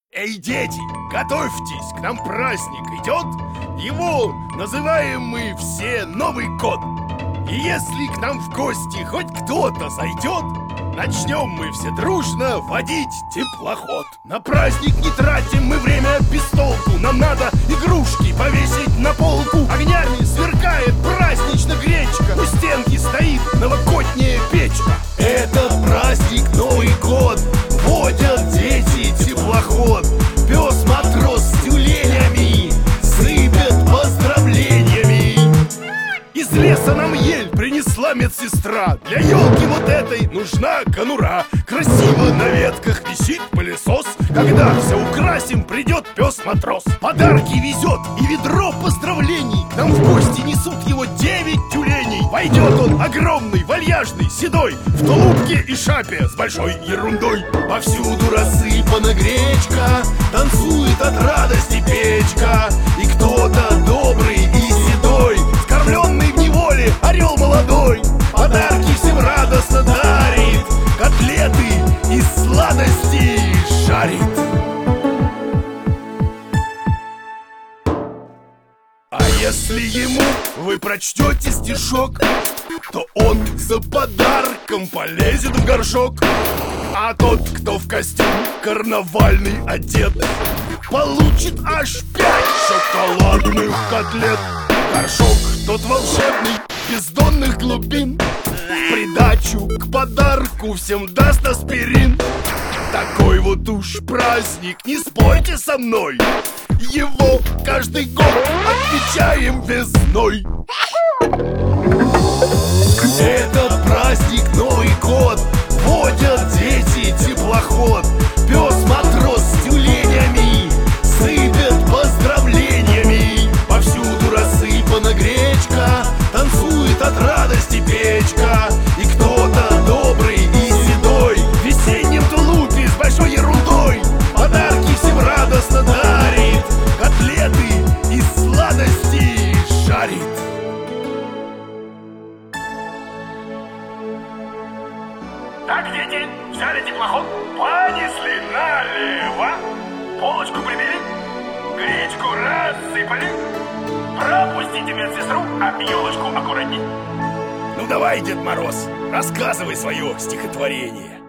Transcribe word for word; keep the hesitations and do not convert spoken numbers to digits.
Эй, дети, готовьтесь, к нам праздник идет. Его называем мы все Новый год. И если к нам в гости хоть кто-то зайдет, начнем мы все дружно водить теплоход. На праздник не тратим мы время без толку. Нам надо игрушки повесить на полку. Огнями сверкает празднично гречка. У стенки стоит новогодняя печка. Этот праздник Новый год водят дети теплоход. Пес-матрос с тюленями сыпет поздравлениями. Из леса нам ель принесла медсестра. Для елки вот этой нужна конура. Красиво на ветках висит пылесос. Когда все украсим, придет пес-матрос. Подарки везет и ведро поздравлений. К нам в гости несут его девять тюленей. Войдет он огромный, вальяжный, седой, в тулупке и шапе с большой ерундой. Повсюду рассыпана гречка, танцует от радости печка. И кто-то добрый и седой, скормленный в неволе орел молодой, подарки всем радостно дарит, котлеты из сладостей жарит. А если ему вы прочтете стишок, то он за подарком полезет в горшок. А тот, кто в костюм карнавальный одет, получит аж пять шоколадных котлет. Горшок тот волшебный, бездонных глубин, в придачу к подарку всем даст аспирин. Такой вот уж праздник, не спорьте со мной, его каждый год отмечаем весной. Этот праздник Новый год водят дети теплоход. Пес-матрос с тюленями сыпет поздравлениями. Повсюду рассыпана гречка, танцует от радости печка. И кто-то добрый и седой в весеннем тулупе с большой ерундой подарки всем радостно дарит, котлеты из сладостей жарит. Так, дети, взяли теплоход, понесли налево, полочку прибили, гречку рассыпали. Пропустите медсестру, а елочку аккуратней. Ну давай, Дед Мороз, рассказывай свое стихотворение.